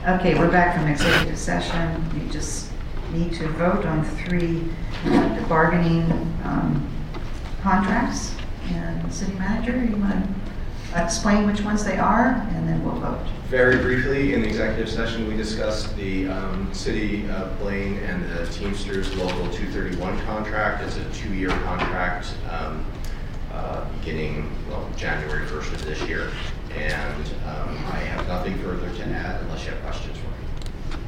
Okay, we're back from executive session. We just need to vote on 3 bargaining contracts. And city manager, you want to explain which ones they are, and then we'll vote. Very briefly, in the executive session, we discussed the City of Blaine and the Teamsters Local 231 contract. It's a 2-year contract beginning, well, January 1st of this year. And I have nothing further to add unless you have questions for me.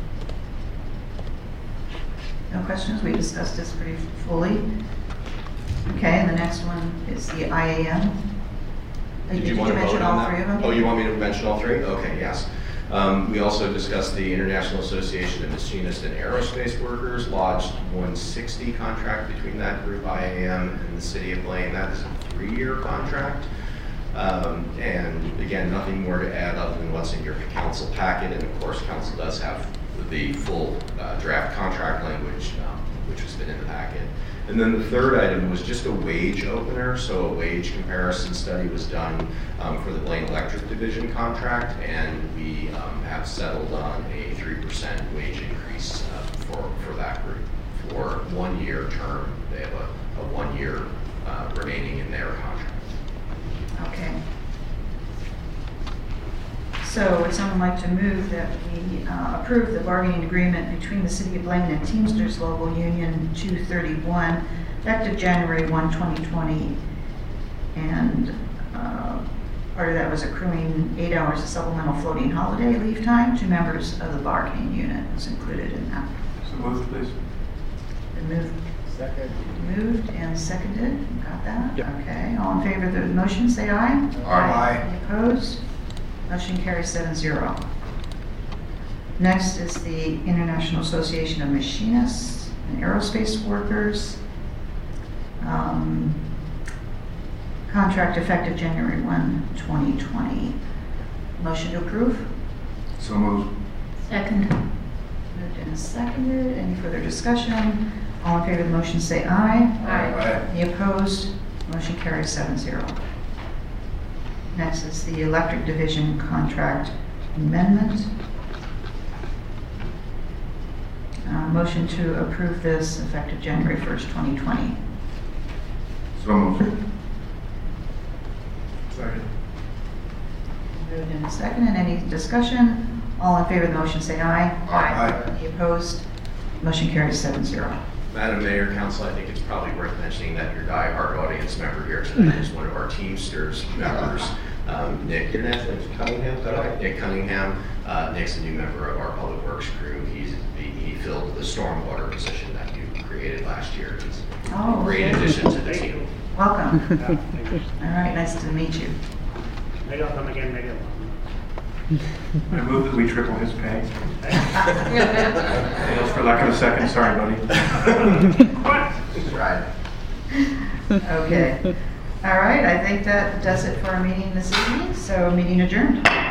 No questions? We discussed this pretty fully. Okay, and the next one is the IAM. Did you want to mention vote on all that? 3 of them? Oh, you want me to mention all 3? Okay, yes. We also discussed the International Association of Machinists and Aerospace Workers Lodged 160 contract between that group, IAM, and the City of Blaine. That is a 3-year contract. And again, nothing more to add other than what's in your council packet. And of course, council does have the full draft contract language, which has been in the packet. And then the third item was just a wage opener. So a wage comparison study was done for the Blaine Electric Division contract, and we have settled on a 3% wage increase for that group for 1-year term. They have a 1 year remaining in their contract. Okay. So would someone like to move that we approve the bargaining agreement between the City of Blaine and Teamsters Local Union 231, effective January 1, 2020, and part of that was accruing 8 hours of supplemental floating holiday leave time to members of the bargaining unit was included in that. So moved, please. Been moved. Second. Moved and seconded. Got that? Yep. Okay. All in favor of the motion, say aye. Aye. Any opposed? Motion carries 7-0. Next is the International Association of Machinists and Aerospace Workers. Contract effective January 1, 2020. Motion to approve? So moved. Second. Moved and seconded. Any further discussion? All in favor of the motion say aye. Aye. Any opposed? Motion carries 7-0. Next is the Electric Division Contract Amendment. Motion to approve this effective January 1st, 2020. So moved. Second. Moved and seconded. Any discussion? All in favor of the motion say aye. Aye. Any opposed? Motion carries 7-0. Madam Mayor, Council, I think it's probably worth mentioning that your die-hard audience member here tonight is one of our Teamsters members, Nick. Your name is Cunningham, is that right? Nick Cunningham. Nick's a new member of our Public Works crew. He filled the stormwater position that you created last year. He's a great addition to the team. Welcome. Yeah, thank you. All right, nice to meet you. Maybe I'll come again, maybe I'll not. I move that we triple his pay. Just for lack of a second, sorry, buddy. What? Right. Okay. All right, I think that does it for our meeting this evening, so meeting adjourned.